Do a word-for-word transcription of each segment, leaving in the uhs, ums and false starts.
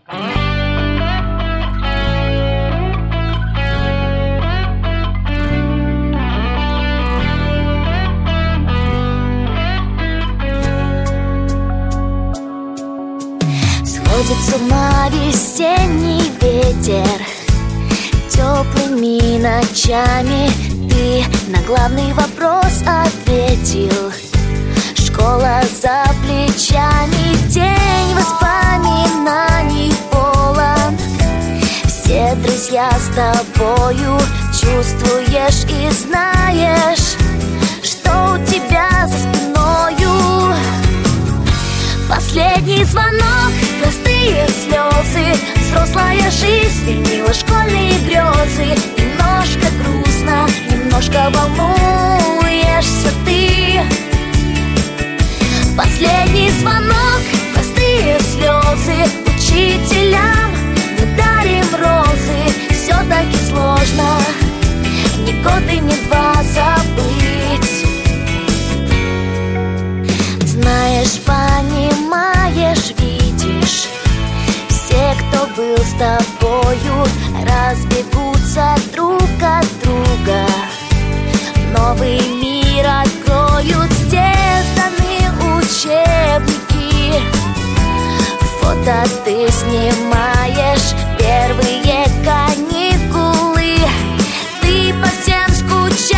Сходит с ума весенний ветер, теплыми ночами ты на главный вопрос ответил. Школа за плечами, день воспоминаний полон. Все друзья с тобою, чувствуешь и знаешь, что у тебя за спиною. Последний звонок, простые слезы, взрослая жизнь сменила школьные грезы. Немножко грустно, немножко волнуешься ты. Последний звонок, простые слезы, учителям мы дарим розы. Все-таки сложно ни год и ни два забыть. Знаешь, понимаешь, видишь, все, кто был с тобою, разбегутся друг от друга. Новый мир откроют, здесь даны учебники. Фото ты снимаешь, первые каникулы, ты по всем скучаешь.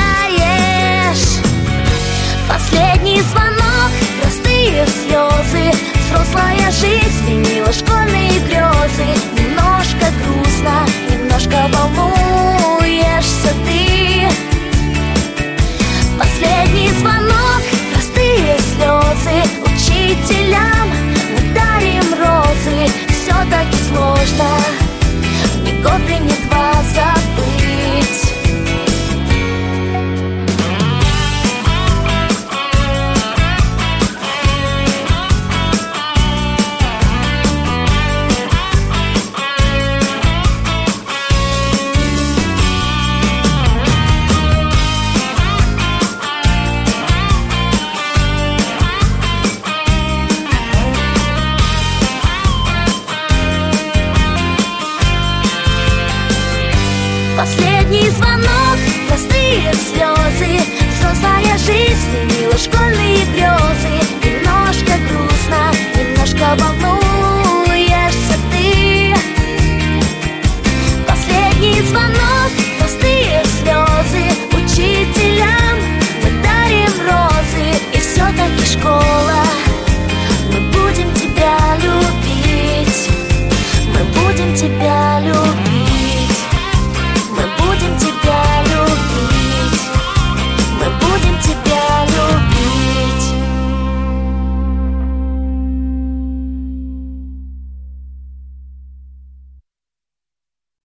Последний звонок, простые слезы, взрослая жизнь сменила школьные грезы. Немножко грустно, немножко волнуешься ты. Последний звонок, простые слезы, учителям мы дарим розы. Все-таки сложно ни год и ни два забыть. Последний звонок, простые слезы, взрослая жизнь сменила школьные грезы.